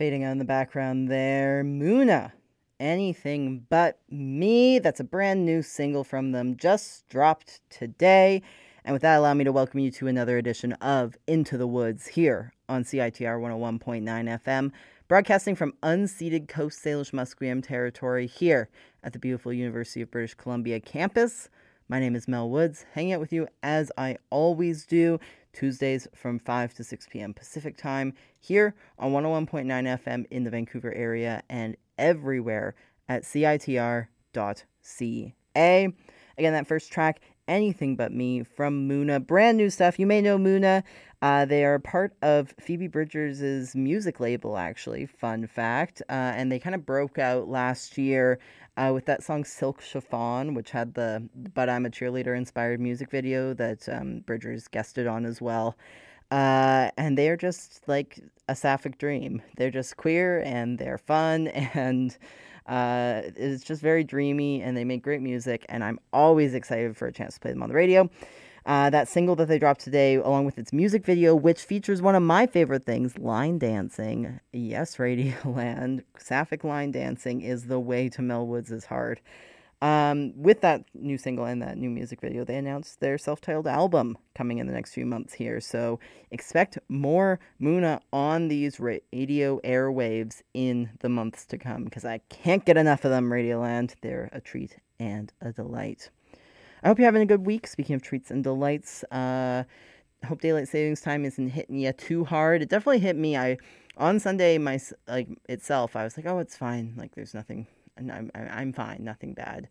Fading out in the background there, Muna. Anything But Me. That's a brand new single from them, just dropped today. And with that, allow me to welcome you to another edition of Into the Woods here on CITR 101.9 FM, broadcasting from unceded Coast Salish Musqueam territory here at the beautiful University of British Columbia campus. My name is Mel Woods, hanging out with you as I always do, Tuesdays from 5 to 6 p.m. Pacific time, here on 101.9 FM in the Vancouver area and everywhere at CITR.ca. Again, that first track, Anything But Me from Muna. Brand new stuff. You may know Muna. They are part of Phoebe Bridgers' music label, actually. Fun fact. And they kind of broke out last year with that song Silk Chiffon, which had the But I'm a Cheerleader inspired music video that Bridgers guested on as well. And they're just like a sapphic dream. They're just queer and they're fun and it's just very dreamy and they make great music and I'm always excited for a chance to play them on the radio. That single that they dropped today, along with its music video, which features one of my favorite things, line dancing. Yes, Radioland, sapphic line dancing is the way to Mel Woods' heart. With that new single and that new music video, they announced their self-titled album coming in the next few months here. So expect more Muna on these radio airwaves in the months to come, because I can't get enough of them, Radioland. They're a treat and a delight. I hope you're having a good week. Speaking of treats and delights, I hope daylight savings time isn't hitting you too hard. It definitely hit me. On Sunday itself, I was like, oh, it's fine. Like there's nothing. And I'm fine, nothing bad.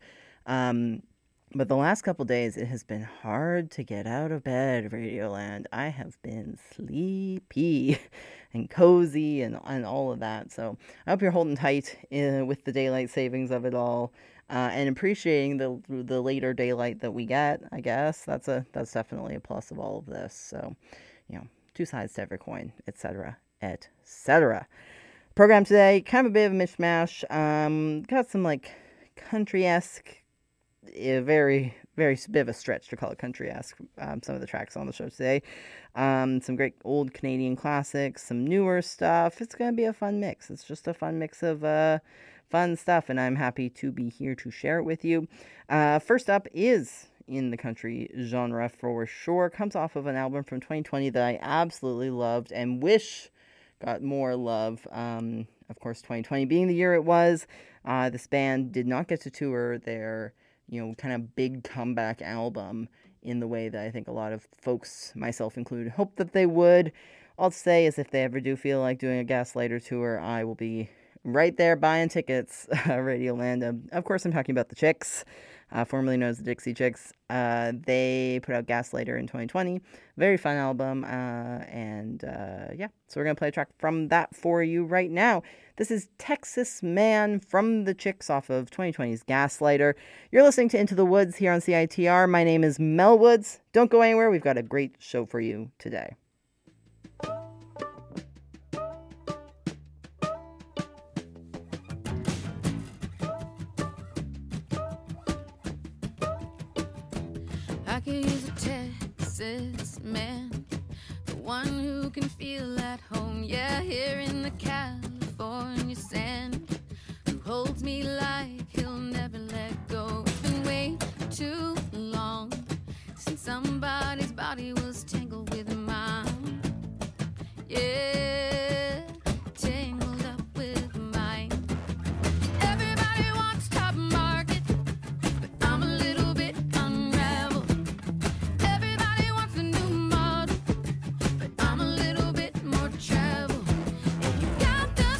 But the last couple days, it has been hard to get out of bed, Radioland. I have been sleepy and cozy and all of that. So I hope you're holding tight with the daylight savings of it all and appreciating the later daylight that we get. I guess that's definitely a plus of all of this. So, two sides to every coin, etc., etc. Program today, kind of a bit of a mishmash. Got some country-esque, very, very bit of a stretch to call it country-esque. Some of the tracks on the show today. Some great old Canadian classics, some newer stuff. It's going to be a fun mix. It's just a fun mix of fun stuff, and I'm happy to be here to share it with you. First up is in the country genre for sure. Comes off of an album from 2020 that I absolutely loved and wish got more love. Of course, 2020 being the year it was, this band did not get to tour their, kind of big comeback album in the way that I think a lot of folks, myself included, hoped that they would. All I'll say is if they ever do feel like doing a Gaslighter tour, I will be right there buying tickets, Radioland. Of course, I'm talking about the Chicks, formerly known as the Dixie Chicks. They put out Gaslighter in 2020. Very fun album. So we're going to play a track from that for you right now. This is Texas Man from the Chicks off of 2020's Gaslighter. You're listening to Into the Woods here on CITR. My name is Mel Woods. Don't go anywhere. We've got a great show for you today. I could use a Texas man, the one who can feel at home, yeah, here in the California sand, who holds me like he'll never let go. It's been way too long since somebody's body was tangled with mine, yeah, tangled up with mine. Everybody wants top market, but I'm a little bit unraveled. Everybody wants a new model, but I'm a little bit more travel. And you got the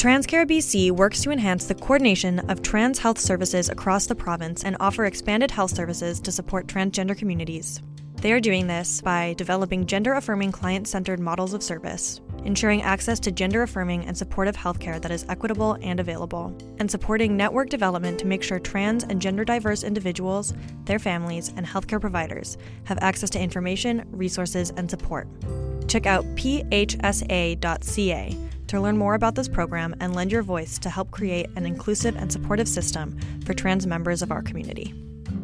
TransCare BC works to enhance the coordination of trans health services across the province and offer expanded health services to support transgender communities. They are doing this by developing gender-affirming client-centered models of service, ensuring access to gender-affirming and supportive healthcare that is equitable and available, and supporting network development to make sure trans and gender-diverse individuals, their families, and healthcare providers have access to information, resources, and support. Check out phsa.ca to learn more about this program and lend your voice to help create an inclusive and supportive system for trans members of our community.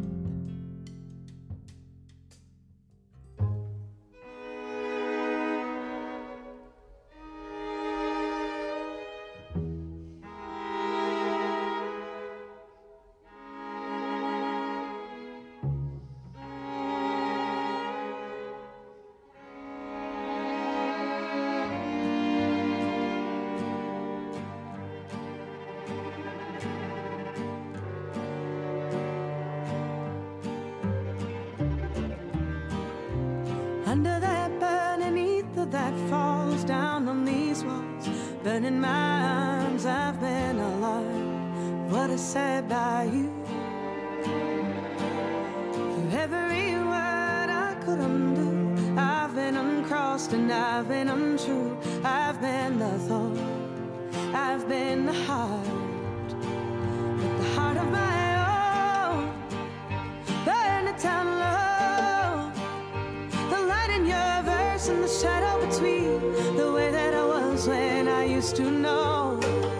Under that burning ether that falls down on these walls, burning my arms, I've been alarmed. What is said by you? For every word I could undo, I've been uncrossed and I've been untrue. I've been the thought, I've been the heart, but the heart of my own, burn it down low. Your verse in the shadow between the way that I was when I used to know.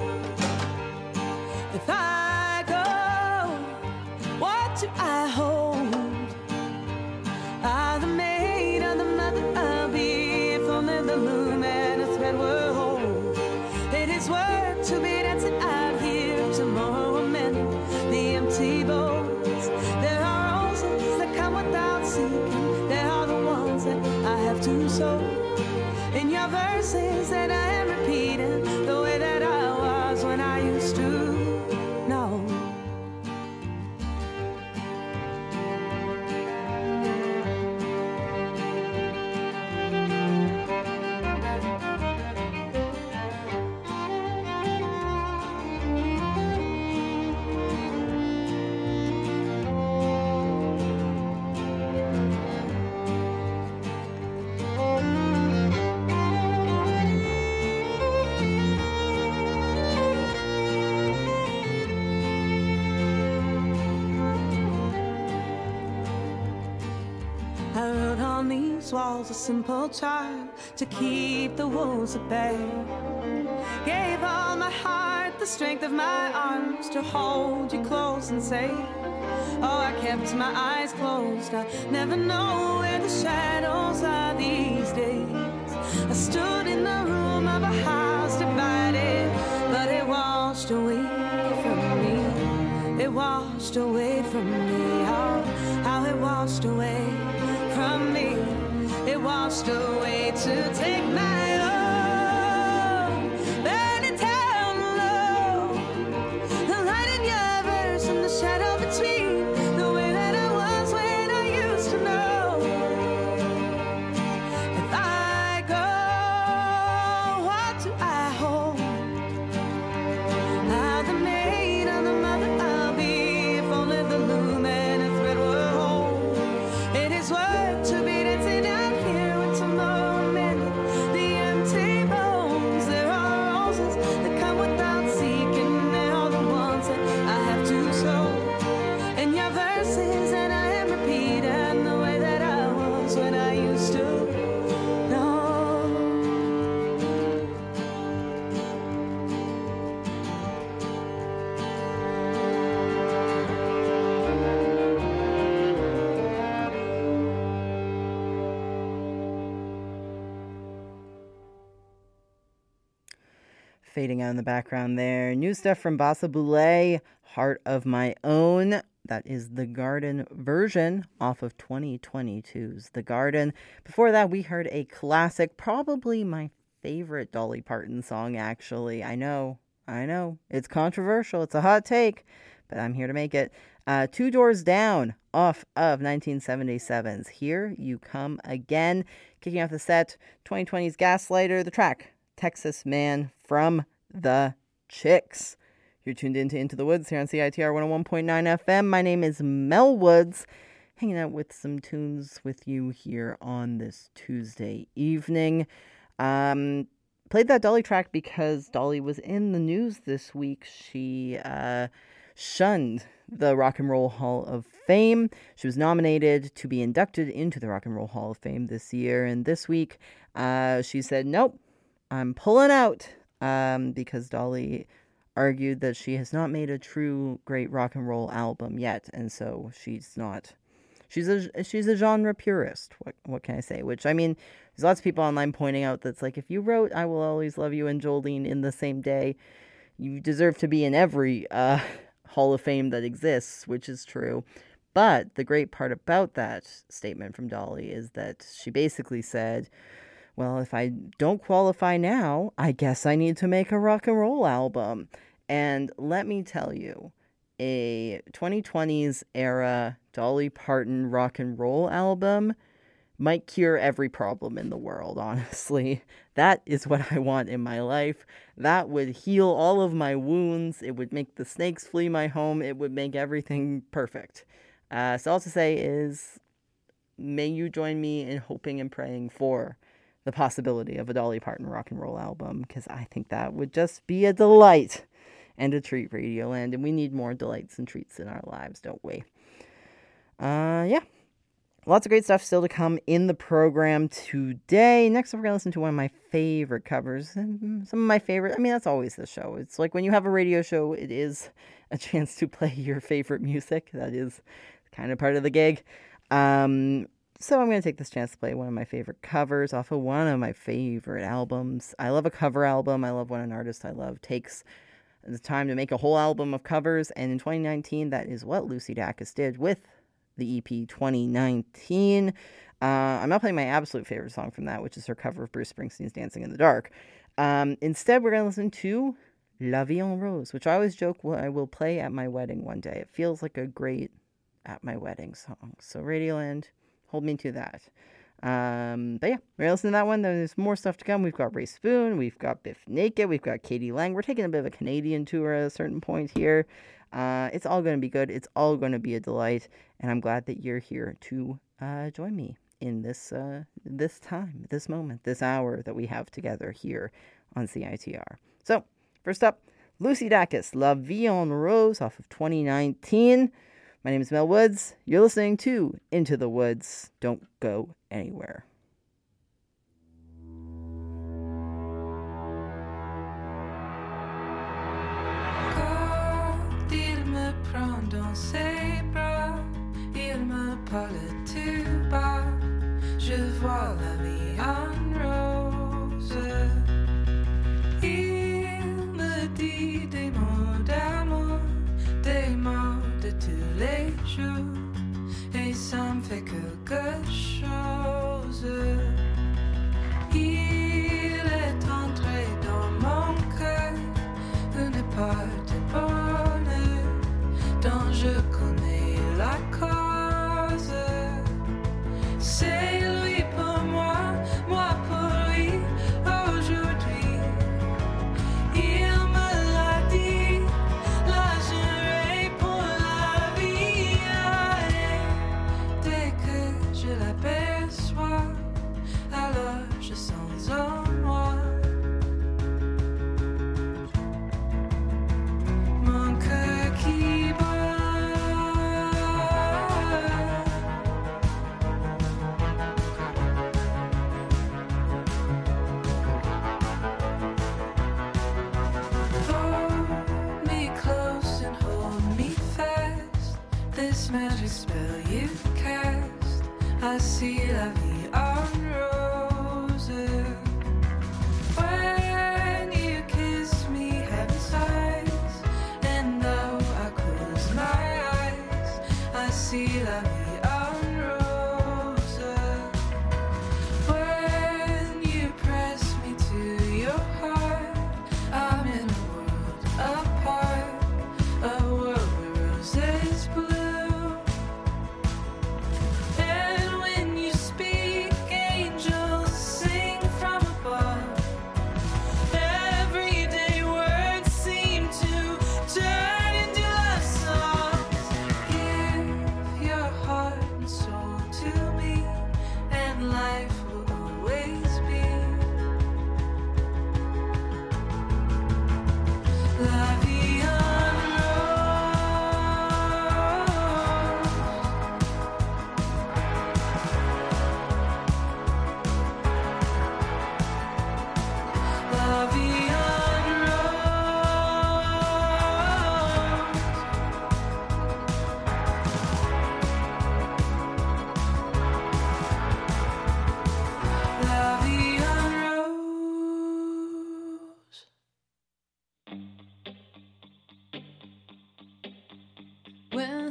If I go, what do I hold? I'm the maid or the mother I'll be, if only the loom and a thread were whole. It is work to be dancing out here tomorrow, mending the empty bowls. There are roses that come without seeking. There are the ones that I have to sow. In your verses that I am repeating, the way that I was when I used to know. Walls a simple charm to keep the wolves at bay. Gave all my heart, the strength of my arms to hold you close and safe. Oh, I kept my eyes closed. I never know where the shadows are these days. I stood in the room of a house divided, but it washed away from me. It washed away from me. Oh, how it washed away from me. It washed away to take my own. Burn it down low. The light in your verse and the shadow between, the way that I was when I used to know. If I go, what do I hold? I'm the maid or the mother I'll be, if only the loom and a thread were whole. It is work to be dancing out tomorrow, mending the empty bones. There are roses that come without seeking. They're all the ones that I have to sow. And your verses that I am repeating, the way that I was when I used to know. Fading out in the background there. New stuff from Bassa Boulet, Heart of My Own. That is the Garden version off of 2022's The Garden. Before that, we heard a classic, probably my favorite Dolly Parton song, actually. I know. It's controversial. It's a hot take, but I'm here to make it. Two Doors Down off of 1977's Here You Come Again. Kicking off the set, 2020's Gaslighter, the track Texas Man from the Chicks. You're tuned Into the Woods here on CITR 101.9 FM. My name is Mel Woods, hanging out with some tunes with you here on this Tuesday evening. Played that Dolly track because Dolly was in the news this week. She shunned the Rock and Roll Hall of Fame. She was nominated to be inducted into the Rock and Roll Hall of Fame this year, and this week she said, nope, I'm pulling out, because Dolly argued that she has not made a true great rock and roll album yet, and so she's a genre purist. What can I say? Which, I mean, there's lots of people online pointing out that's like, if you wrote I Will Always Love You and Jolene in the same day, you deserve to be in every Hall of Fame that exists, which is true. But the great part about that statement from Dolly is that she basically said, well, if I don't qualify now, I guess I need to make a rock and roll album. And let me tell you, a 2020s era Dolly Parton rock and roll album might cure every problem in the world, honestly. That is what I want in my life. That would heal all of my wounds. It would make the snakes flee my home. It would make everything perfect. So all to say is, may you join me in hoping and praying for the possibility of a Dolly Parton rock and roll album, because I think that would just be a delight and a treat, Radioland, and we need more delights and treats in our lives, don't we? Yeah. Lots of great stuff still to come in the program today. Next up, we're going to listen to one of my favorite covers. Some of my favorite, I mean, that's always the show. It's like when you have a radio show, it is a chance to play your favorite music. That is kind of part of the gig. So I'm going to take this chance to play one of my favorite covers off of one of my favorite albums. I love a cover album. I love when an artist I love takes the time to make a whole album of covers. And in 2019, that is what Lucy Dacus did with the EP 2019. I'm not playing my absolute favorite song from that, which is her cover of Bruce Springsteen's Dancing in the Dark. Instead, we're going to listen to La Vie en Rose, which I always joke I will play at my wedding one day. It feels like a great at my wedding song. So Radioland, hold me to that. But yeah, we're going to listen to that one. There's more stuff to come. We've got Ray Spoon, we've got Biff Naked, we've got Katie Lang. We're taking a bit of a Canadian tour at a certain point here. It's all going to be good. It's all going to be a delight. And I'm glad that you're here to join me in this time, this moment, this hour that we have together here on CITR. So, first up, Lucy Dacus, La Vie en Rose off of 2019. My name is Mel Woods. You're listening to Into the Woods. Don't go anywhere. Quand il me prend dans ses bras, il me parle tout bas, je vois la vie en rose. Il me dit des mots d'amour, des mots de tous les jours, et ça me fait quelque chose. Il est entré dans mon cœur, une part de bonheur dont je connais la cause. C'est lui pour moi, moi pour lui aujourd'hui. Il me l'a dit, là je réponds la vie. Et dès que je l'aperçois, alors je sens en moi mon cœur qui bat. Hold me close and hold me fast. This magic spell you cast, I see la vie en rose. When you kiss me, heaven sighs, and though I close my eyes, I see la vie en rose. When you press me to your heart, I'm in a world apart, a world where roses bloom. And when you speak, angels sing from above. Everyday words seem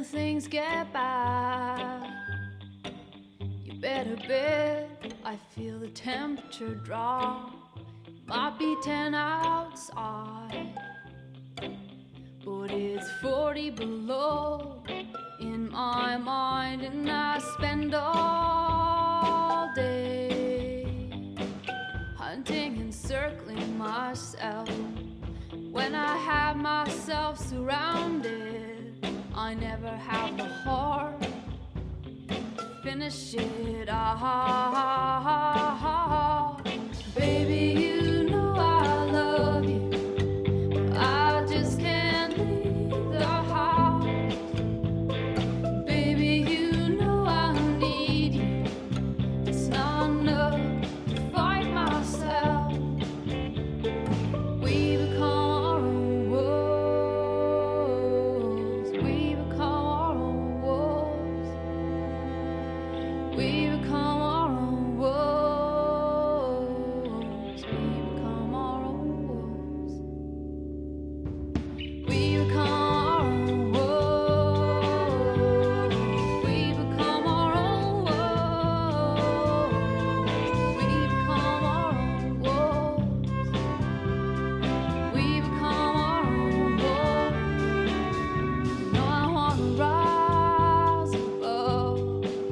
things get bad, you better bet I feel the temperature drop. Might be 10 outside, but it's 40 below in my mind, and I spend all day hunting and circling myself. When I have myself surrounded, I never have the heart to finish it. Baby, you know I love you. I just can't leave the house. Baby, you know I need you. It's not enough to fight myself. We become our own wolves. We become our own wolves. We become our own wolves. We become our own wolves. We become our own wolves. We become our own wolves. We become our own wolves. We become our own wolves. No, I wanna rise above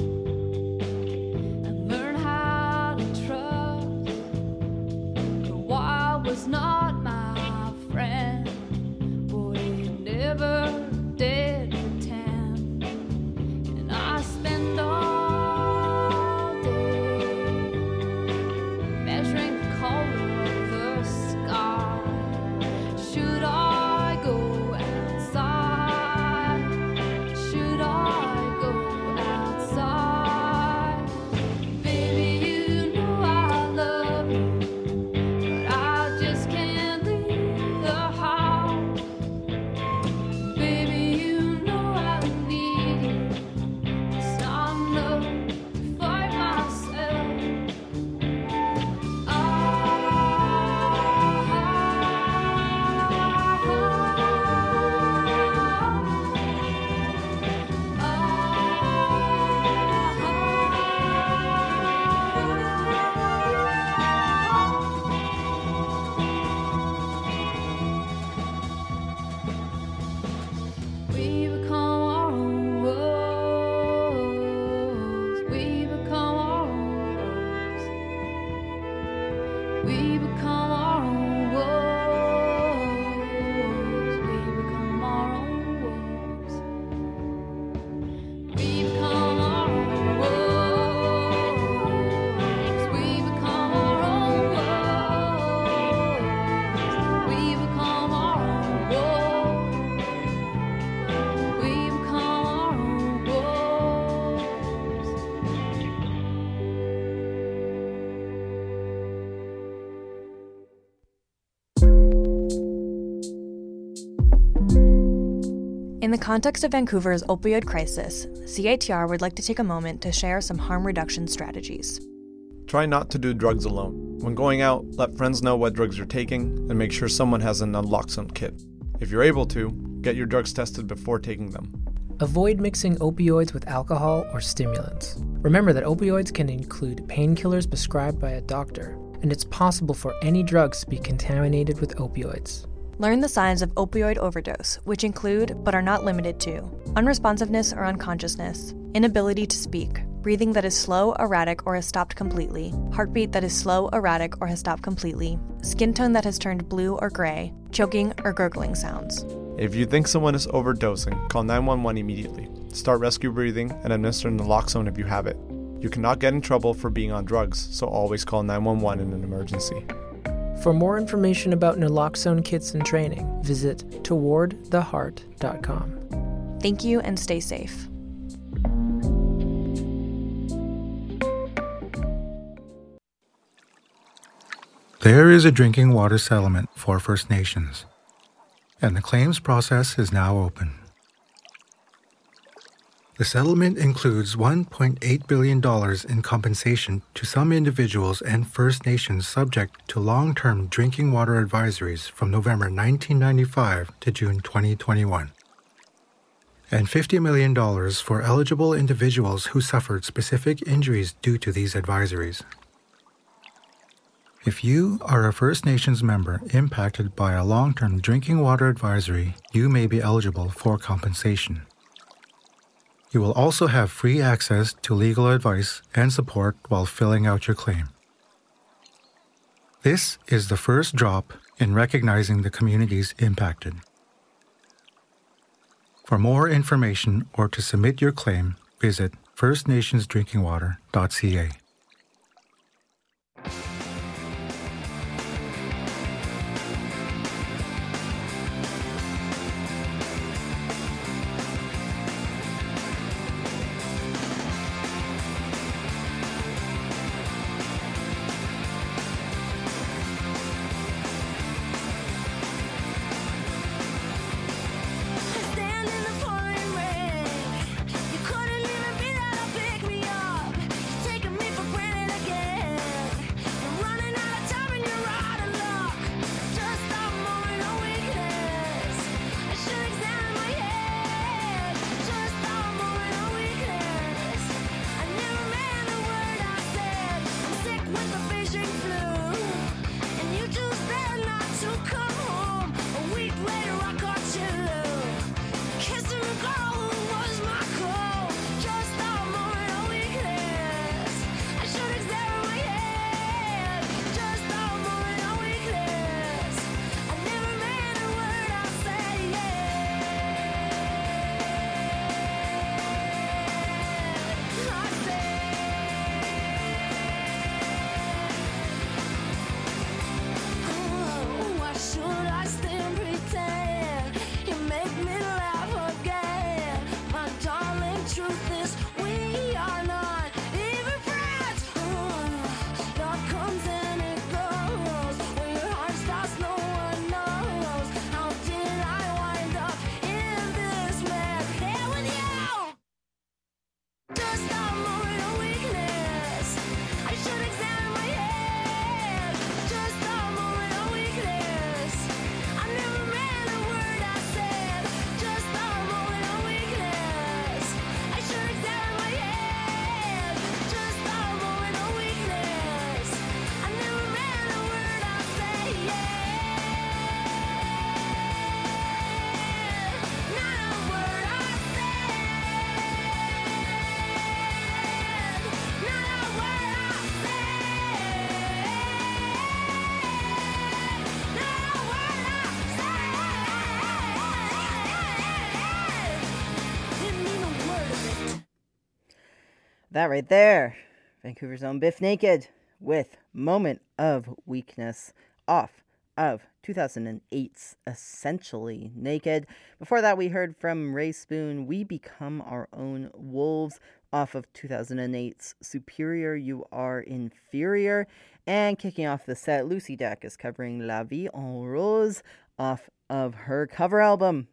and learn how to trust. The wild was not my friend, but it never did pretend. And I spend all day measuring the color of the sky. Should I go outside? Should I go outside? Baby, you know I love you, but I just can't leave the house. Baby, you know I need you. It's not enough to fight myself. We become our own wolves. We become our own wolves. We become our own wolves. We become our own wolves. We become our own wolves. We become our own wolves. We become our own wolves. We become our own wolves. In the context of Vancouver's opioid crisis, CITR would like to take a moment to share some harm reduction strategies. Try not to do drugs alone. When going out, let friends know what drugs you're taking and make sure someone has an naloxone kit. If you're able to, get your drugs tested before taking them. Avoid mixing opioids with alcohol or stimulants. Remember that opioids can include painkillers prescribed by a doctor, and it's possible for any drugs to be contaminated with opioids. Learn the signs of opioid overdose, which include, but are not limited to, unresponsiveness or unconsciousness, inability to speak, breathing that is slow, erratic, or has stopped completely, heartbeat that is slow, erratic, or has stopped completely, skin tone that has turned blue or gray, choking or gurgling sounds. If you think someone is overdosing, call 911 immediately. Start rescue breathing and administer naloxone if you have it. You cannot get in trouble for being on drugs, so always call 911 in an emergency. For more information about naloxone kits and training, visit towardtheheart.com. Thank you and stay safe. There is a drinking water settlement for First Nations, and the claims process is now open. The settlement includes $1.8 billion in compensation to some individuals and First Nations subject to long-term drinking water advisories from November 1995 to June 2021. and $50 million for eligible individuals who suffered specific injuries due to these advisories. If you are a First Nations member impacted by a long-term drinking water advisory, you may be eligible for compensation. You will also have free access to legal advice and support while filling out your claim. This is the first drop in recognizing the communities impacted. For more information or to submit your claim, visit firstnationsdrinkingwater.ca. Stand in the pouring rain. You couldn't even be there to pick me up. Taking me for granted again. You're running out of time and you're out of luck. Just a moment of weakness. I should examine my head. Just a moment of weakness. I never meant a word I said. I'm sick with the Beijing flu, and you choose then not to come home. A week later I caught you kissing a girl who was my clone. Just a moment of weakness. I should examine my head. Just a moment of weakness. I never meant a word I said. Why should I still pretend? You make me laugh again. My darling, truth is we are not even friends. Love comes and it goes. When your heart stops, no one knows. How did I wind up in this mess? Here with you. Just a moment of weakness. I should examine my head. Just a moment of weakness. I never meant a word I said. Just a moment of weakness. I should examine my head. Just a moment of weakness. I never meant a word I said. Not a word I That right there, Vancouver's own Biff Naked with Moment of Weakness off of 2008's Essentially Naked. Before that, we heard from Ray Spoon, We Become Our Own Wolves off of 2008's Superior You Are Inferior. And kicking off the set, Lucy Dacus covering La Vie en Rose off of her cover album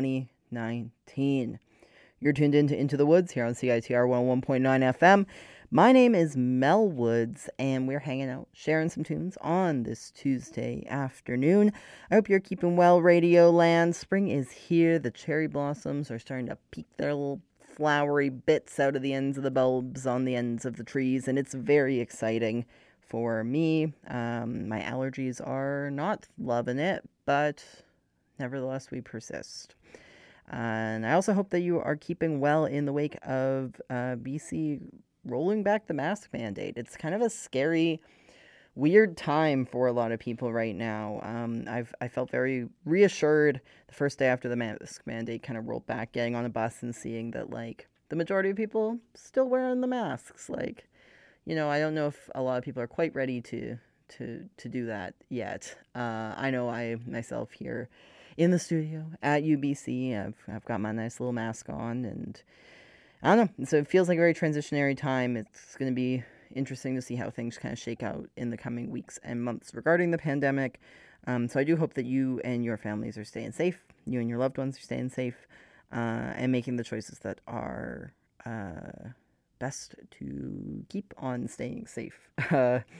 2019. You're tuned into the Woods here on CITR 101.9 FM. My name is Mel Woods, and we're hanging out, sharing some tunes on this Tuesday afternoon. I hope you're keeping well, Radio Land. Spring is here. The cherry blossoms are starting to peek their little flowery bits out of the ends of the bulbs on the ends of the trees, and it's very exciting for me. My allergies are not loving it, but nevertheless, we persist. And I also hope that you are keeping well in the wake of BC rolling back the mask mandate. It's kind of a scary, weird time for a lot of people right now. I felt very reassured the first day after the mask mandate kind of rolled back, getting on a bus and seeing that, like, the majority of people still wearing the masks. Like, you know, I don't know if a lot of people are quite ready to do that yet. I know I myself here in the studio at UBC, I've got my nice little mask on, and I don't know. So it feels like a very transitionary time. It's going to be interesting to see how things kind of shake out in the coming weeks and months regarding the pandemic. So I do hope that you and your families are staying safe. You and your loved ones are staying safe, and making the choices that are best to keep on staying safe.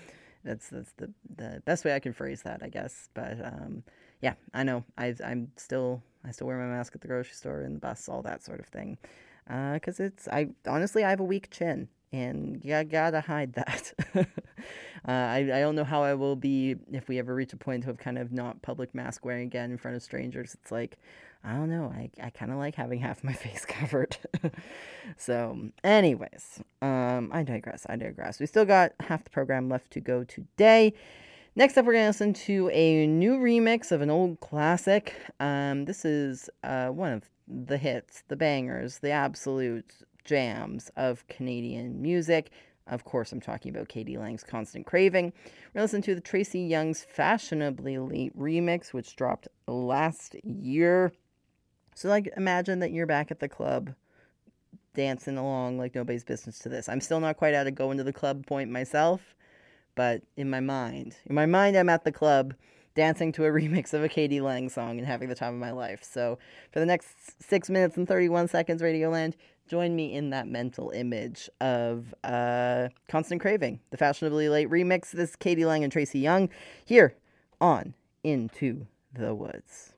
That's the best way I can phrase that, I guess. But yeah, I know. I still wear my mask at the grocery store, in the bus, all that sort of thing. Because I have a weak chin, and you gotta hide that. I don't know how I will be if we ever reach a point of kind of not public mask wearing again in front of strangers. It's like, I don't know. I kind of like having half my face covered. So, anyways, I digress. We still got half the program left to go today. Next up, we're going to listen to a new remix of an old classic. This is one of the hits, the bangers, the absolute jams of Canadian music. Of course, I'm talking about k.d. lang's Constant Craving. We're listening to the Tracy Young's Fashionably Late remix, which dropped last year. So, like, imagine that you're back at the club, dancing along like nobody's business to this. I'm still not quite at a going to the club point myself, but in my mind, I'm at the club dancing to a remix of a k.d. lang song and having the time of my life. So, for the next 6 minutes and 31 seconds, Radioland, join me in that mental image of Constant Craving, the Fashionably Late remix. This is k.d. lang and Tracy Young here on Into the Woods.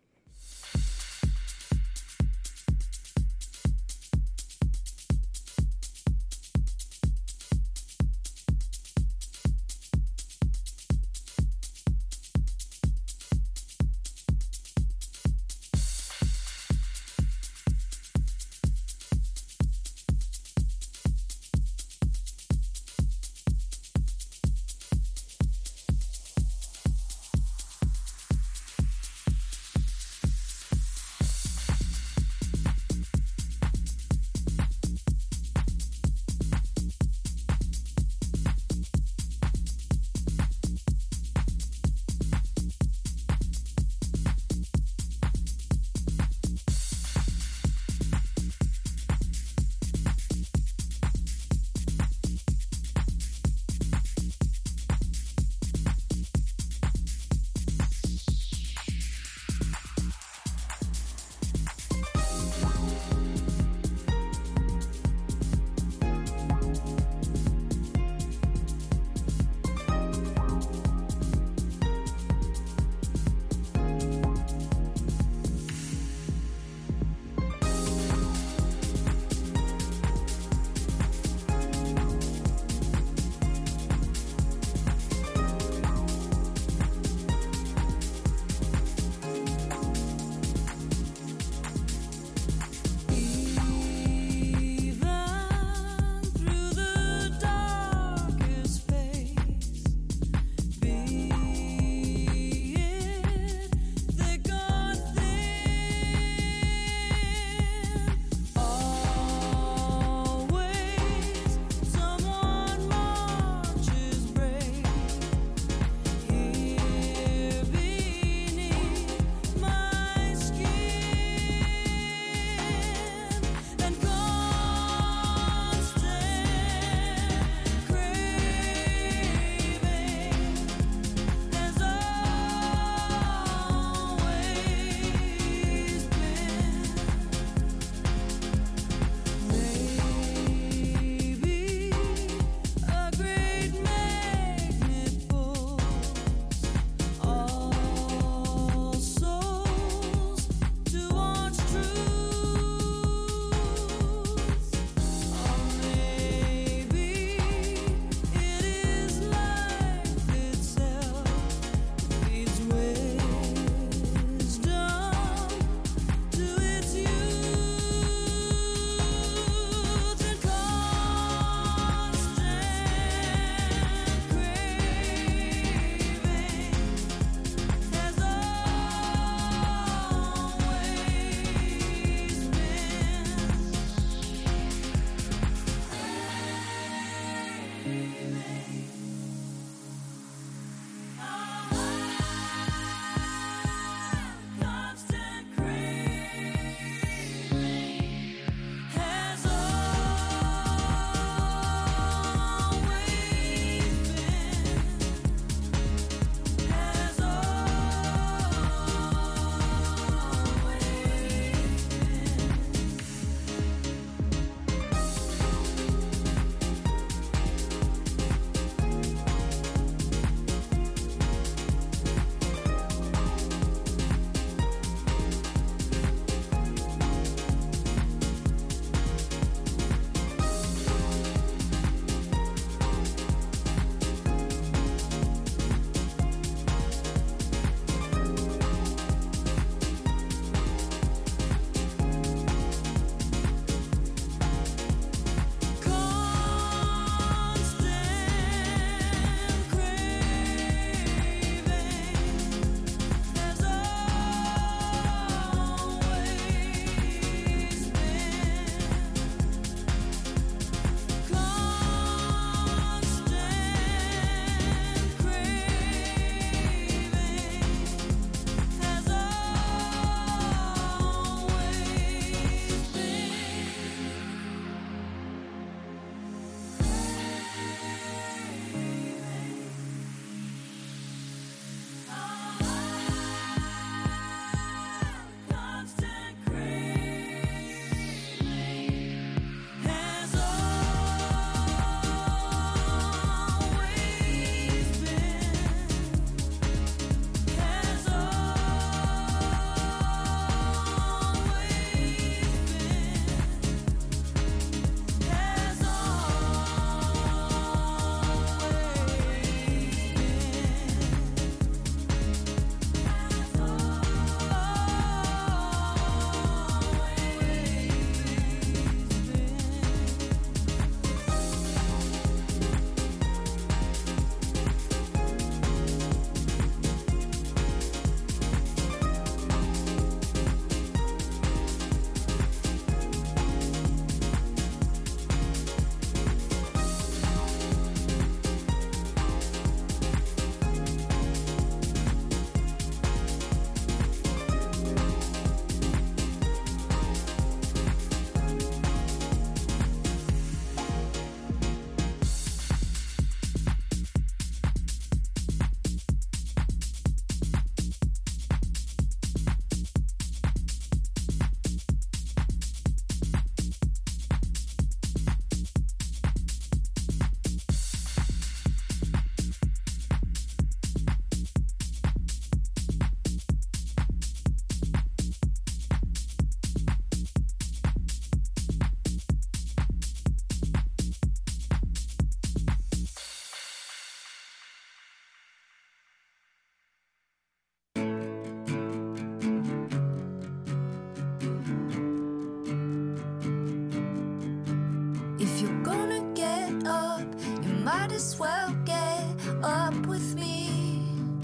as well get up with me.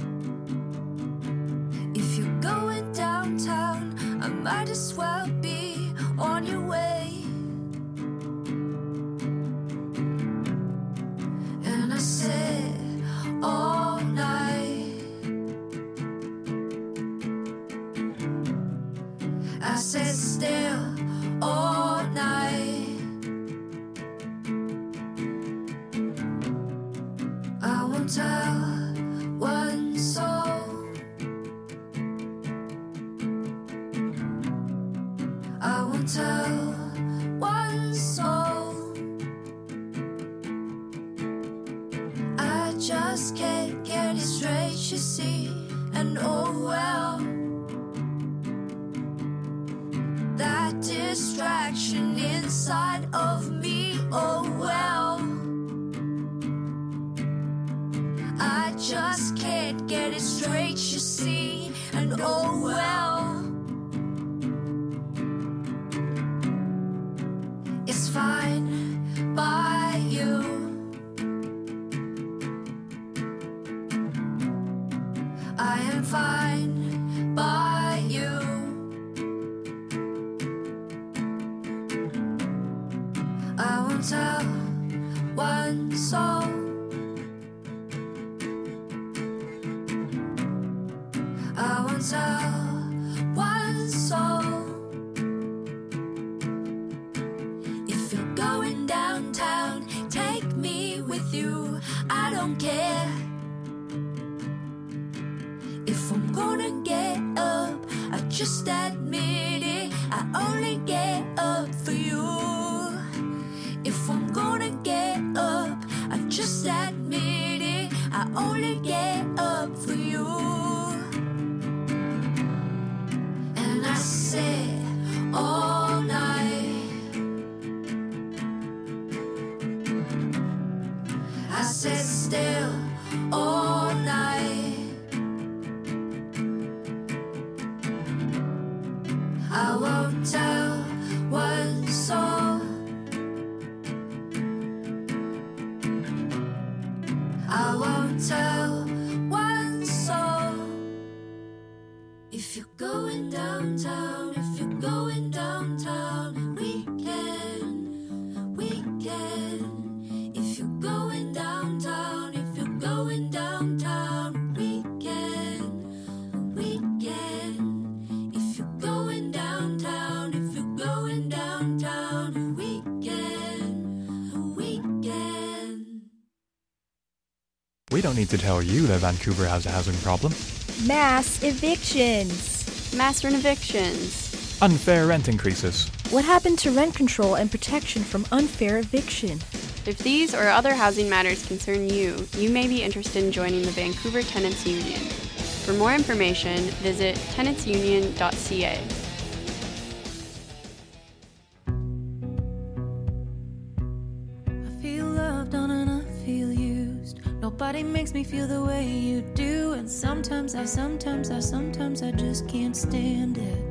If you're going downtown, I might as well be on your way. And I said all night, I said still all night. I won't tell one soul. I won't tell one soul. I just can't get it straight, you see. And oh well, that distraction inside of me, oh well. I just can't get it straight, you see. And oh well, it's fine by you. I am fine by you. I won't tell one soul. I won't tell one soul. If you're going downtown, take me with you. I don't care. If I'm gonna get up, I just admit it. I only get up for you. If I'm gonna get up, I just admit it. I only get up for you. And I said all night, I said still all night. I won't tell one soul. I won't tell one soul. If you're going downtown, if you're going downtown, we can, we can. If you're going downtown, if you're going downtown, we can, we can. If you're going downtown, if you're going downtown, we can, we can. We don't need to tell you that Vancouver has a housing problem. Mass evictions. Mass rent evictions. Unfair rent increases. What happened to rent control and protection from unfair eviction? If these or other housing matters concern you, you may be interested in joining the Vancouver Tenants Union. For more information, visit tenantsunion.ca. I feel loved on and I feel used. Nobody makes me feel the way you do. And sometimes I just can't stand it.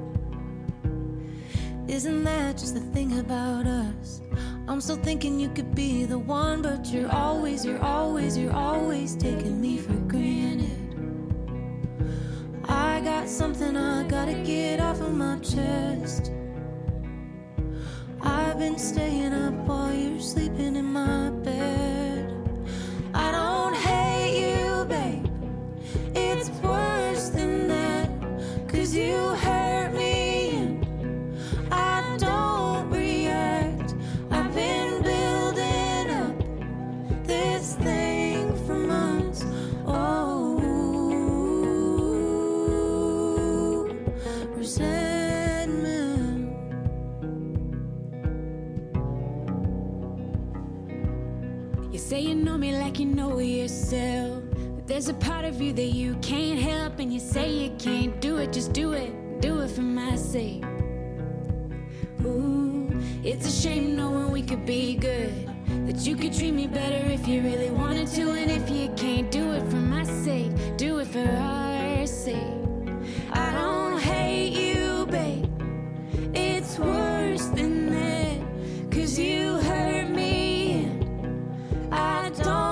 Isn't that just the thing about us? I'm still thinking you could be the one, but you're always taking me for granted. I got something I gotta get off of my chest. I've been staying up while you're sleeping in my bed. I don't hate you, babe. It's worse than that, 'cause you hurt me and I don't react. I've been building up this thing for months. Oh, resentment. You say you know me like you know yourself, but there's a part of you that you can't help, and you say you can't do it. Just do it for my sake. Ooh, it's a shame knowing we could be good, that you could treat me better if you really wanted to. And if you can't do it for my sake, do it for our sake. I don't hate you, babe. It's worse than that, 'cause you hurt me and I don't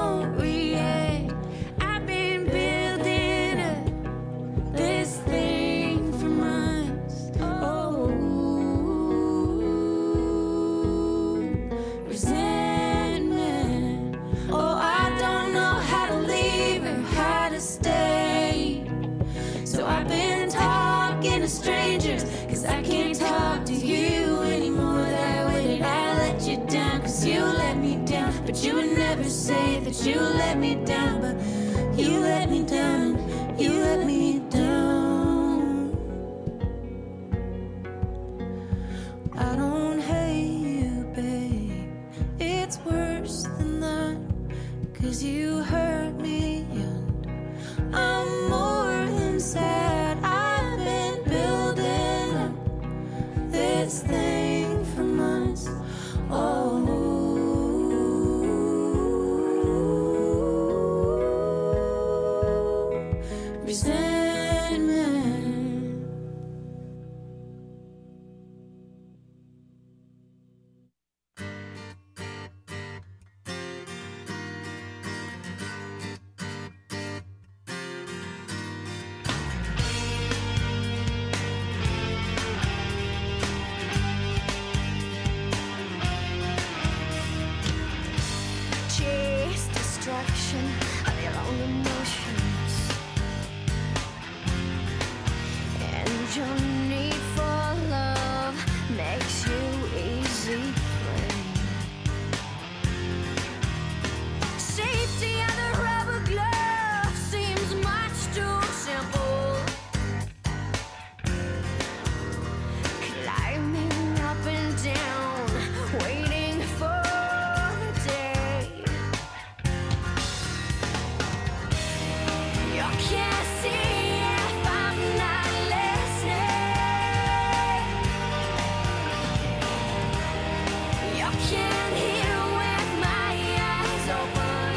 'cause I can't talk to you anymore. That way that I let you down, 'cause you let me down. But you would never say that you let me down. But you let me down, you let me down. I don't hate you, babe. It's worse than that, 'cause you hurt me and I'm more than sad. I've been building up this thing for months. Oh, resentment. Chase destruction of your own emotions, and your need for love makes you easy prey. Safety of the rubber glove seems much too simple. Climbing up and down, waiting for the day. You can't see if I'm not listening. You can't hear with my eyes open.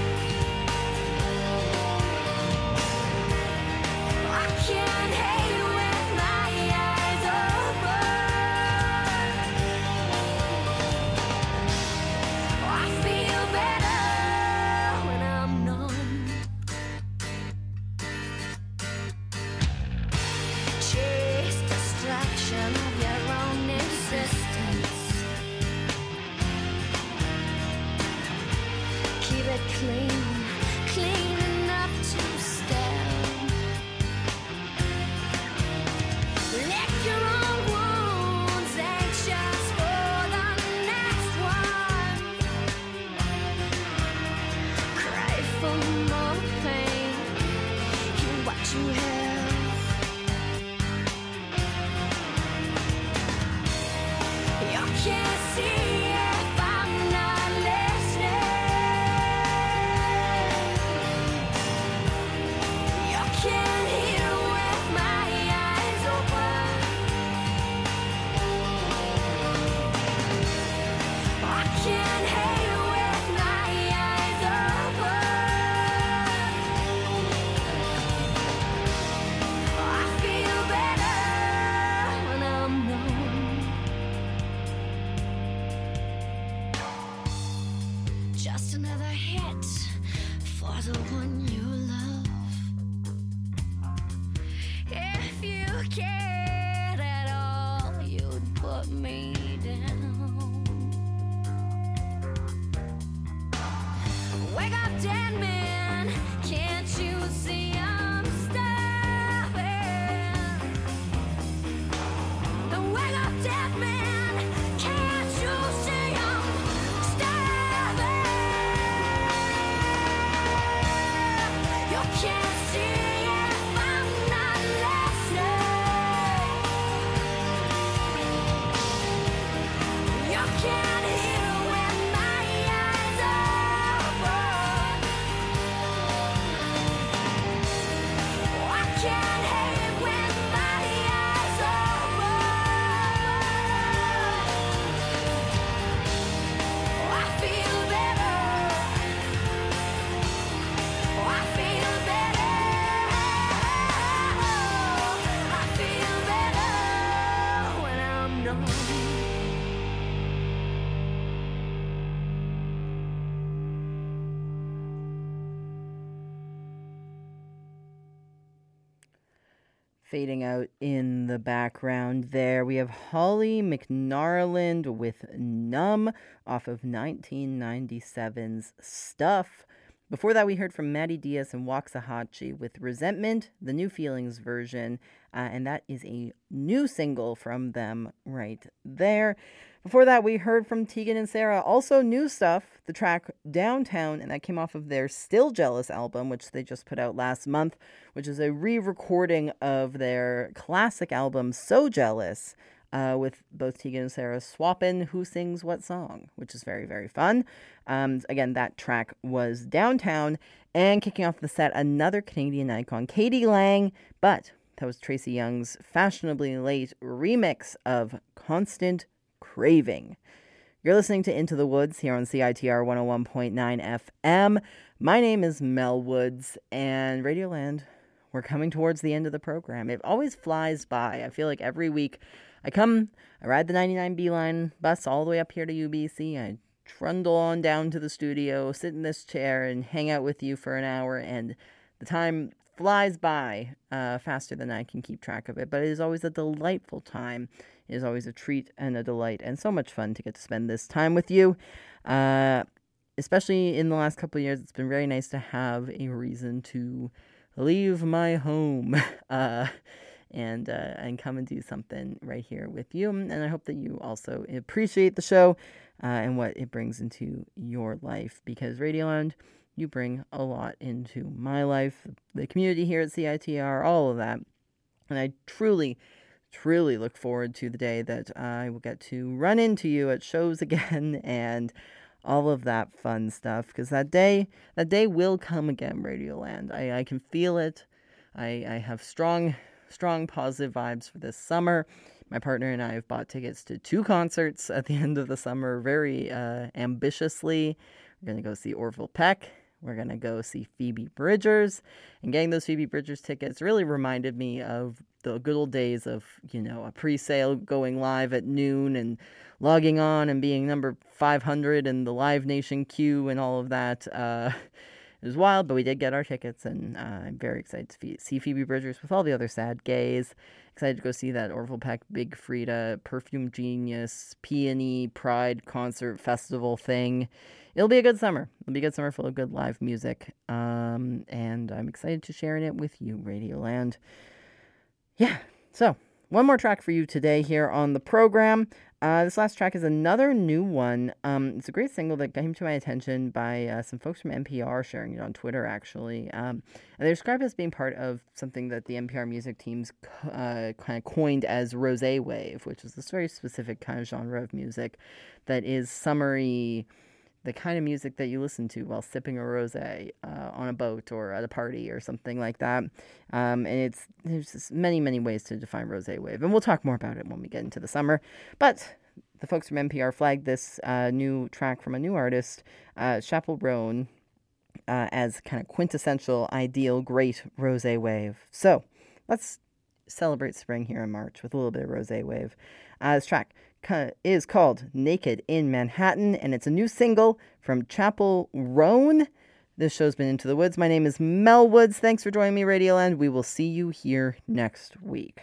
I can't hate with my eyes open. I feel better when I'm numb. Chase distraction of your own existence. Keep it clean, clean enough to stand. Lick your own wounds, anxious for the next one. Cry for more pain in what you have. You can't see if I'm not listening. You can't hear with my eyes open. I can't hate with my eyes open. I feel better when I'm numb. Just another hit for the one you love. If you cared at all, you'd put me down. Wake up, dead man. Can't you see I'm starving? Wake up, dead man. Can't you see I'm starving? You can't see if I'm not listening. You can't hear with my eyes open. I can't hate with my eyes open. I feel better. I feel better. I feel better when I'm numb. Fading out in the background there, we have Holly McNarland with Numb off of 1997's Stuff. Before that, we heard from Maddie Diaz and Waxahachie with Resentment, the New Feelings version, and that is a new single from them right there. Before that, we heard from Tegan and Sara, also new stuff, the track Downtown, and that came off of their Still Jealous album, which they just put out last month, which is a re-recording of their classic album So Jealous, with both Tegan and Sara swapping who sings what song, which is very, very fun. Again, that track was Downtown, and kicking off the set, another Canadian icon, Katie Lang, but that was Tracy Young's fashionably late remix of Constant Craving. You're listening to Into the Woods here on CITR 101.9 FM. My name is Mel Woods, and Radioland, we're coming towards the end of the program. It always flies by. I feel like every week I ride the 99B line bus all the way up here to UBC. I trundle on down to the studio, sit in this chair, and hang out with you for an hour, and the time flies by faster than I can keep track of it. But it is always a delightful time. It is always a treat and a delight, and so much fun to get to spend this time with you. Especially in the last couple of years, it's been very nice to have a reason to leave my home and come and do something right here with you. And I hope that you also appreciate the show and what it brings into your life, because Radioland, you bring a lot into my life, the community here at CITR, all of that. And I truly look forward to the day that I will get to run into you at shows again and all of that fun stuff, because that day will come again, Radioland. I can feel it. I have strong positive vibes for this summer. My partner and I have bought tickets to 2 concerts at the end of the summer, very ambitiously. We're going to go see Orville Peck. We're going to go see Phoebe Bridgers. And getting those Phoebe Bridgers tickets really reminded me of the good old days of, a pre-sale going live at noon and logging on and being number 500 in the Live Nation queue and all of that. It was wild, but we did get our tickets, and I'm very excited to see Phoebe Bridgers with all the other sad gays. Excited to go see that Orville Peck, Big Frida, Perfume Genius, Peony, Pride concert festival thing. It'll be a good summer. It'll be a good summer full of good live music, and I'm excited to share it with you, Radioland. Yeah, so one more track for you today here on the program. This last track is another new one. It's a great single that came to my attention by some folks from NPR sharing it on Twitter, actually. And they describe it as being part of something that the NPR music teams kind of coined as rosé wave, which is this very specific kind of genre of music that is summery, the kind of music that you listen to while sipping a rosé on a boat or at a party or something like that. And there's just many, many ways to define rosé wave. And we'll talk more about it when we get into the summer. But the folks from NPR flagged this new track from a new artist, Chappell Roan, as kind of quintessential, ideal, great rosé wave. So let's celebrate spring here in March with a little bit of rosé wave. This track is called Naked in Manhattan, and it's a new single from Chappell Roan. This show's been Into the Woods. My name is Mel Woods. Thanks for joining me, Radioland. We will see you here next week.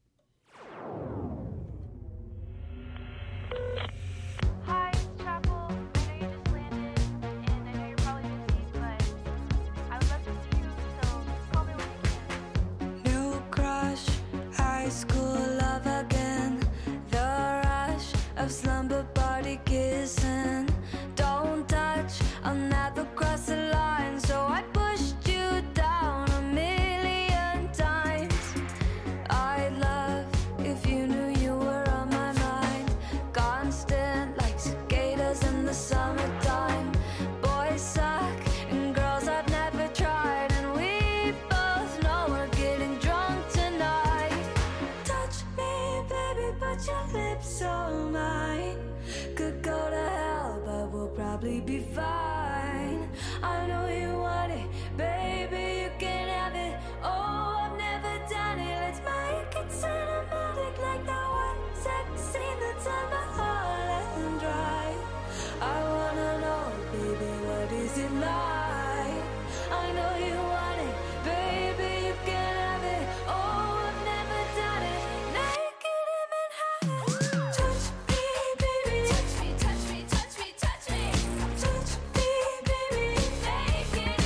Slumber party kissing. Don't touch, I'll never cross the line. So I pushed you down 1,000,000 times. I'd love if you knew you were on my mind. Constant like cicadas in the summertime. Boys suck and girls I've never tried. And we both know we're getting drunk tonight. Touch me, baby, but your lips are mine. Could go to hell, but we'll probably be fine. I know you want it, baby, you can have it. Oh, I've never done it, let's make it cinematic. Like that one sex scene that's on my heart, let them dry. I wanna know, baby, what is it like? I know you want it, baby, you can have it. Oh, I've never done it, naked in Manhattan. Touch me, baby, touch me, touch me, touch me, touch me. Touch me, baby, naked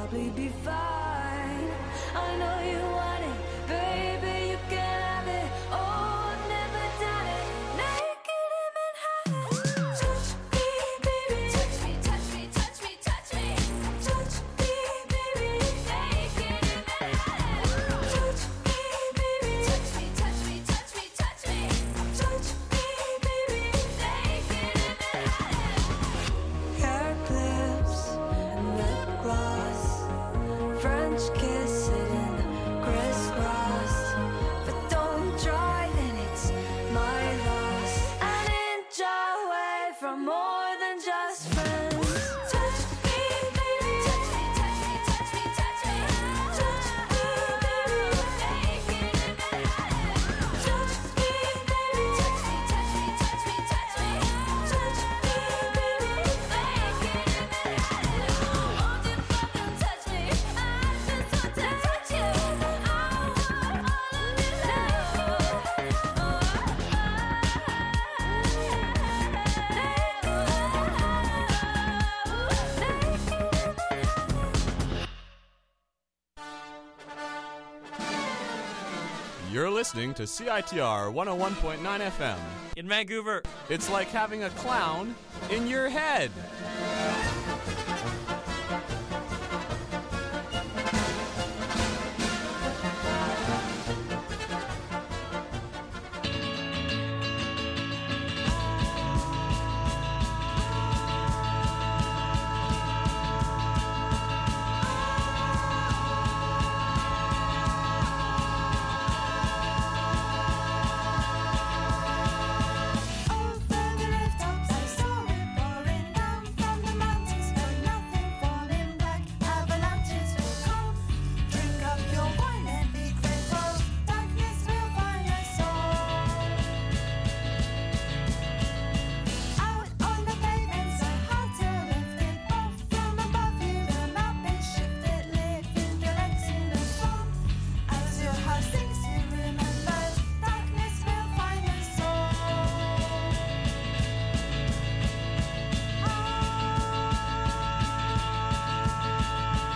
probably be fine. I know you want it, baby, you can have it. Oh, I've never done it, naked in Manhattan. Touch me, baby. Touch me, touch me, touch me, touch me. Touch me, baby. Naked in Manhattan. Touch me, baby. Touch me, touch me, touch me, touch me. Touch me, baby. Naked in Manhattan. Hair clips and lip gloss, French kiss sitting crisscross. But don't try, then it's my loss. An inch away from more than just friends. Touch me, baby. Touch me, touch me, touch me, touch me. Touch me, baby. Naked in Manhattan. Touch me, baby. Touch me, touch me, touch me, touch me. Touch me, baby. Naked in Manhattan. Won't you fucking touch me? I just want to touch you. I want all of your You're listening to CITR 101.9 FM. In Vancouver. It's like having a clown in your head.